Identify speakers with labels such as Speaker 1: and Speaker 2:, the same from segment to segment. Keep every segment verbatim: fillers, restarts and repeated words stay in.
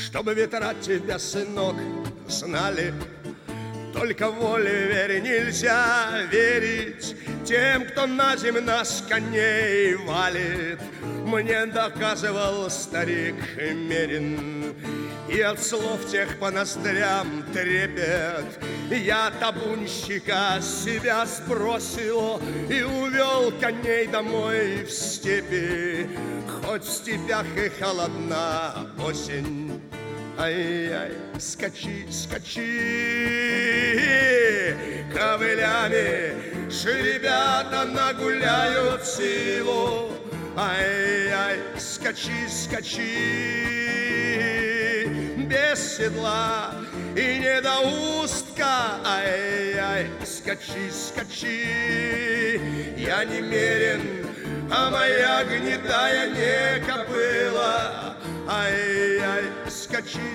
Speaker 1: Чтобы ветра тебя, сынок, знали. Только воле вере нельзя верить тем, кто на земь нас коней валит. Мне доказывал старик Мерин, и от слов тех по ноздрям трепет. Я табунщика с себя сбросил и увел коней домой в степи. Хоть в степях и холодна осень, ай-яй, скачи, скачи, ковылями ребята нагуляют силу. Ай-яй, скачи, скачи, без седла и недоустка. Ай-яй, скачи, скачи, я не мерен, а моя гнедая не кобыла. Ай-яй, скачи,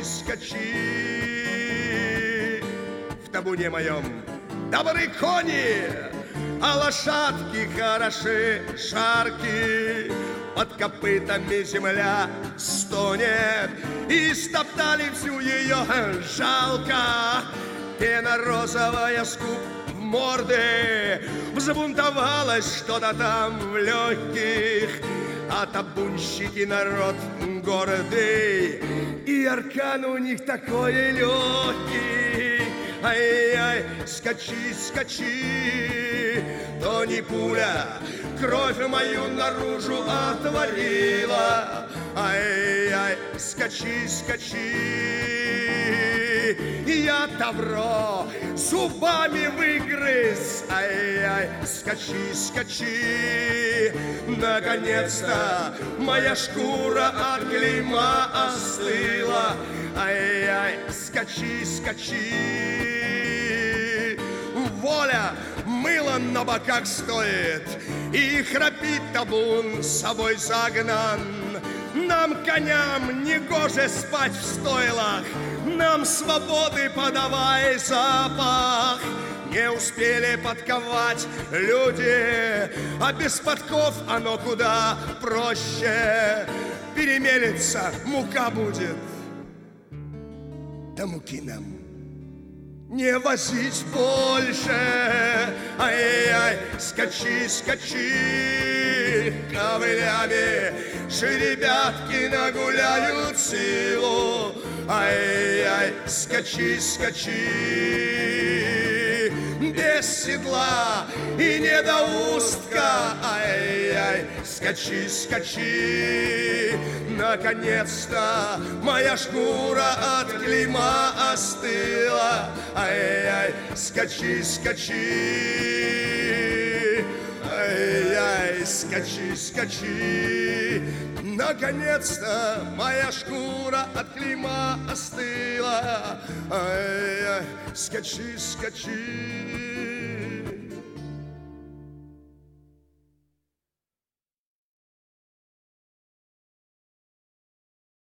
Speaker 1: скачи, в табуне моем добры кони, а лошадки хороши, шарки. Под копытами земля стонет, и стоптали всю ее, жалко. Пена розовая с губ в морды, взбунтовалось что-то там в легких. А табунщики народ гордый, и аркан у них такой легкий. Ай-яй, скачи, скачи, то не пуля кровь мою наружу отворила. Ай-яй, скачи, скачи, я тавро зубами выгрыз. Ай-яй, скачи, скачи, наконец-то моя шкура от клейма остыла. Ай-яй, скачи, скачи, воля мыло на боках стоит, и храпит табун с собой загнан. Нам, коням, не гоже спать в стойлах, нам свободы подавай запах. Не успели подковать люди, а без подков оно куда проще. Перемелется, мука будет, да муки нам не возить больше. Ай-яй, скачи, скачи, ковылями жеребятки нагуляют силу. Ай-яй, скачи, скачи, без седла и недоустка. Ай-яй, скачи, скачи, наконец-то моя шкура от клейма остыла. Ай-яй, скачи, скачи, ай-яй, скачи, скачи, наконец-то моя шкура от клейма остыла. Ай-яй, скачи, скачи.